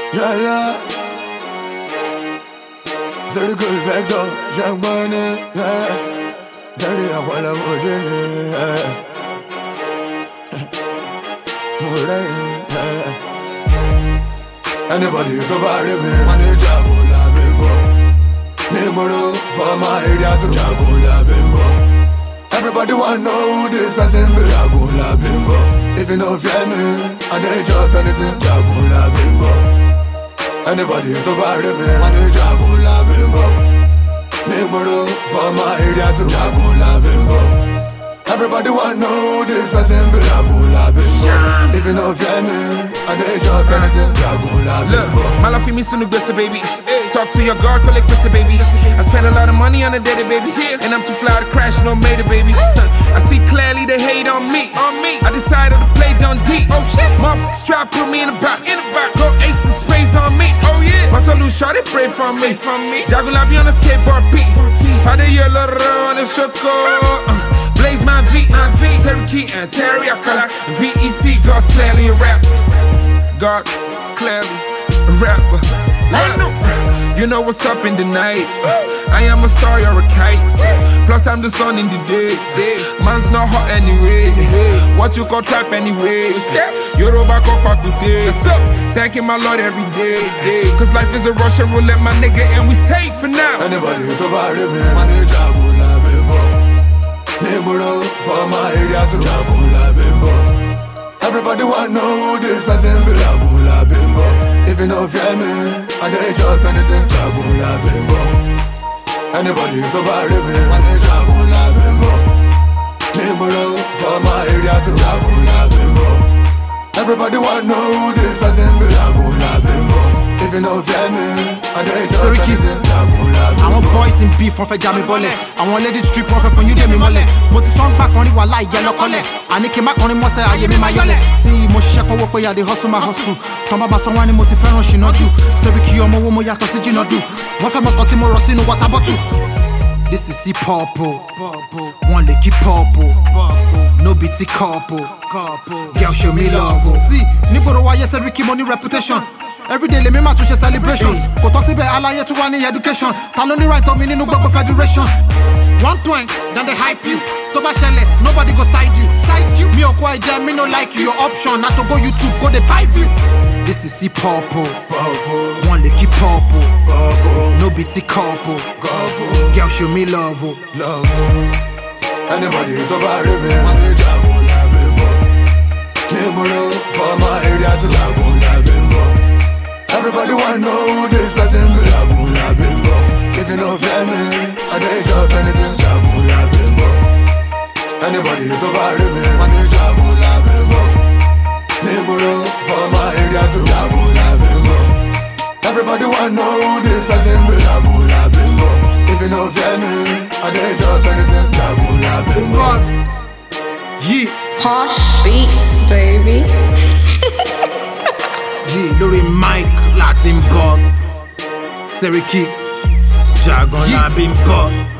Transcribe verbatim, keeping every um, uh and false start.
Yeah, yeah. C'est le cool vector, j'aime bonne, yeah. Daddy, I wanna move in, yeah. Move in, yeah. Anybody to bury me, money Jagula Bimbo. Neighbor for my area to Jagula Bimbo. Everybody wanna know this person be Jagula Bimbo. If you know fear me, I need your anything Jagula Bimbo. Anybody to bury me, money Jagula Bimbo. Neighbor for my area to Jagula Bimbo. Everybody wanna know this person be Jagula Bimbo. If you know fear me, I need your anything Jagula Bimbo. My life me soon to baby. Talk to your guard, collect pussy, baby. I spend a lot of money on a daily, baby. And I'm too fly to crash, no made it, baby. I see clearly they hate on me. On me. I decided to play down deep. Oh shit. Motherfuckers try to put me in a box. In a box. Go ace and sprays on me. Oh yeah. But I lose shot, they pray from me. From me. Jagula be on a skateboard beat. Father yellow on the shoko. Blaze my V, my V. Cherokee and Terry Akala. V E C, God's clearly a rap. God's clearly a rapper. Rapper. You know what's up in the night. I am a star, you're a kite. Plus I'm the sun in the day. Man's not hot anyway. What you call trap anyway. Yoruba Kopakude. Thanking my Lord every day. Cause life is a Russian roulette, my nigga, and we safe for now. Anybody to bury me, money Jagula Bimbo. Neighbor for my area to Jagula Bimbo. Everybody wanna know this person be Jagula Bimbo. If you know fear me, I need your anything Jagula Bimbo. Anybody to bury me, I need Jagula Bimbo. Neighbor for my area to Jagula Bimbo. Everybody wanna know this person be Jagula Bimbo. If you know fear me, I need your anything Jagula Bimbo. I want boys in beef from Fejami Bole. I want ladies strip off from you, me mole. But the song back on it while I yellow color. I need back on it, must say I am in my yole. See, mo shake over where they hustle my hustle. Tamba ba someone motivation she not do. So we kill mo mo ya to see you not do. What from a got more rosino what about you? This is hip hop, one leg hip hop, no bitty couple. Girl show me love. See, niboro why you said we keep money reputation. Every day, let me match a celebration. Go to see Alaya to one education. Tell only right of me, no go federation. One twang, then they hype you. Toba Shelle, nobody go side you. Side you. Me or quite jam, me no like you. Your option, not to go YouTube, go the buy view. This is hip hop, one leg hip hop, no bitty couple. Girl, show me love, love. Anybody to bury me, money Jagula Bimbo. Neighbor for my area to Jagula Bimbo. Everybody wanna know this person be Jagula Bimbo. If you know fear me, I need your anything Jagula Bimbo. Anybody to bury me, money Jagula Bimbo. Neighbor for my area to Jagula Bimbo. Everybody wanna know this person be Jagula Bimbo. If you know fear me, I need your anything Jagula Bimbo. Yeah, Posh beats, baby. yeah, Lori Mike, Latin God, Cherokee, Jagula Bimbo.